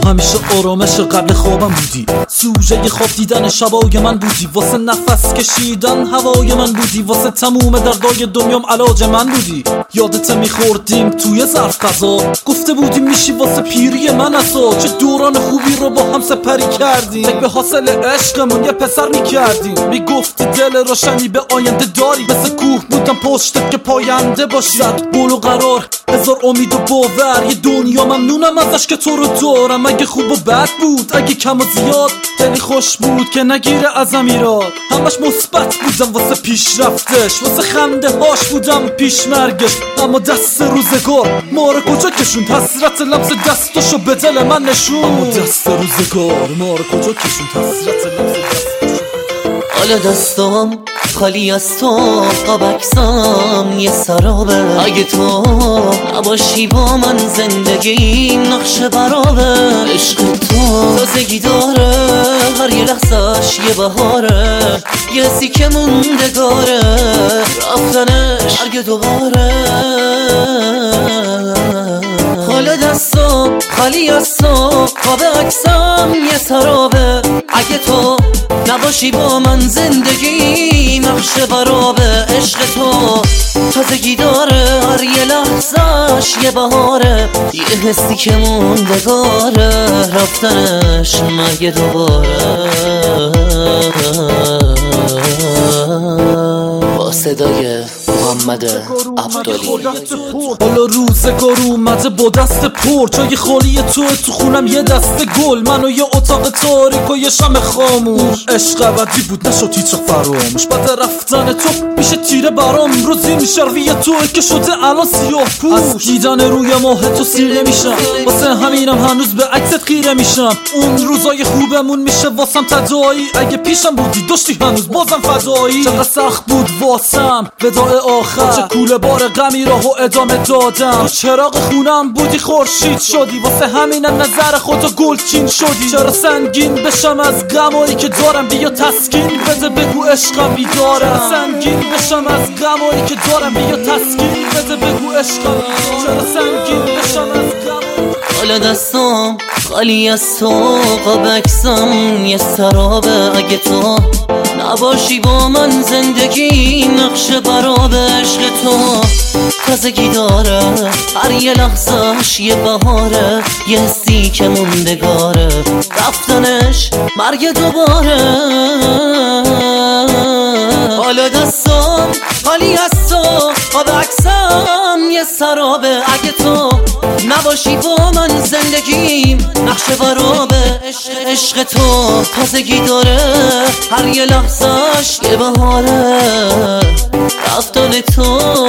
همیشه آرامش قبل خوابم بودی، سوژه خواب دیدن شبای من بودی، واسه نفس کشیدن هوای من بودی، واسه تموم دردای دنیام علاج من بودی. یادت میخوردیم توی ظرف غذا، گفته بودیم میشی واسه پیری من اسا. چه دوران خوبی رو با هم سپری کردیم، فکر به حاصل عشقمون یه پسر میکردیم. میگفتی دل روشنی به آینده داری، مثل کوه بودم پشتت که پاینده باشی. صد بول و قرار، هزار امید و باور، یه دنیا ممنونم ازش که تو رو دارم. اگه خوب و بد بود، اگه کم و زیاد، دلی خوش بود که نگیره ازم ایراد. همش مثبت بودم واسه پیشرفتش، واسه خنده هاش بودم پیش مرگش. اما دست روزگار ما رو کجا کشوند، حسرت لمس دستاشو به دل من نشون. اما دست روزگار ما رو کجا کشوند، حسرت لمس دستاشو. حالا دستام خالی از تو، قابکسام یه سرابه. اگه تو نباشی با من زندگی نقش برابه. عشق تو تازگی داره، هر یه لحظهش یه بهاره، یه حسی که موندگاره، رفتنش هرگه دوباره. حالا دستام خالی از تو، قابکسام یه سرابه. اگه تو نباشی با من زندگی نقش برابه. عشق تو تازگی داره، هر یه لحظهش یه بهاره، یه حسی که موندگاره، رفتنش مرگ دوباره. با صدای محمد عبدالی. حالا روزگار اومده با دست پر، جای خالی تو خونم یه دسته گل، من و یه اتاق تاریک و یه شمع خاموش. عشق ابدی بود نشد هیچ فراموش، بعد رفتن تو میشه تیره برام. روزی میشروی توه که شده الان سیاه پوش. از دیدن روی ماه تو سیر نمیشم، واسه همینم هنوز به عکست خیره میشم. اون روزای خوبمون میشه واسم تداعی، اگه پیشم بودی داشتی هنوز بازم فدایی. چقدر سخت بود واسم وداع آخر، چه کوله بار غمی راهو ادامه دادم. تو چراغ خونم بودی خورشید شدی، واسه همینم نظر خودتو گلچین شدی. چرا سنگین بشم از غمایی که دارم، بیا تسکین بده بگو عشقم بیدارم. سنگین بشم از غمایی که دارم، بیا تسکین بده بگو عشقم. چرا سنگین بشم از غمایی. حالا دستام خالی از تو، قابکسام یه سرابه. اگه تو نباشی با من زندگی نقش برابه. عشق تو تازگی داره، هر یه لحظهش یه بهاره، یه حسی که موندگاره، رفتنش مرگ دوباره. حالا دستام خالی از تو، قابکسام یه سرابه. اگه تو نباشی با من زندگیم نقش برابه. عشق تو تازگی داره، هر یه لحظهش یه بهاره، رفتن تو